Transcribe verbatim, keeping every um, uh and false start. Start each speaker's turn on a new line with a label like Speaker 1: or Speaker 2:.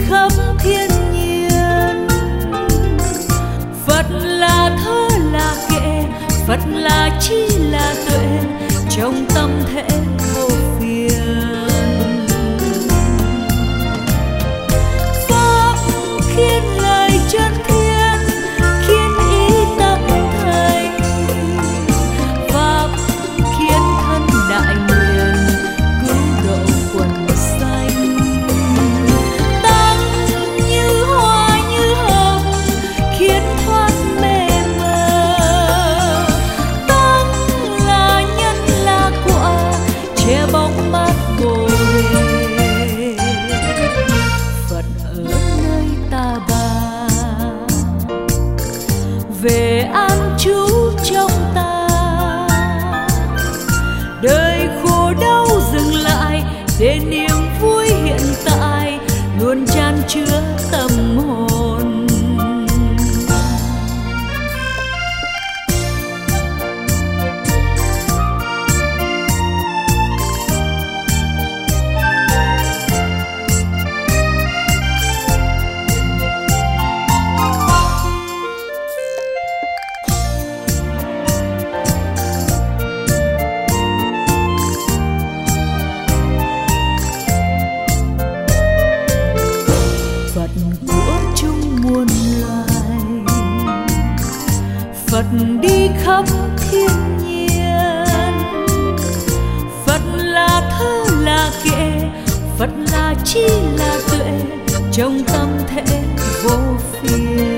Speaker 1: khắp thiên nhiên. Phật là thơ là kệ, Phật là trí là tuệ, trong tâm thể vô phiền. Pháp khiến lời chân thiên, khiến ý tâm thành. Pháp khiến thân đại nguyện, cứu độ quần sanh. Tăng như hoa như hồng, khiến thoát mê mờ. Tăng là nhân là quả, che bóng mát bồ đề. Phật ở nơi ta bà, về an trú trong ta. Đời khổ đau dừng lại, để niềm vui hiện tại luôn chan chứa tâm hồn. Phật của chung muôn loài, Phật đi khắp thiên nhiên. Phật là thơ là kệ, Phật là trí là tuệ, trong tâm thể vô phiền.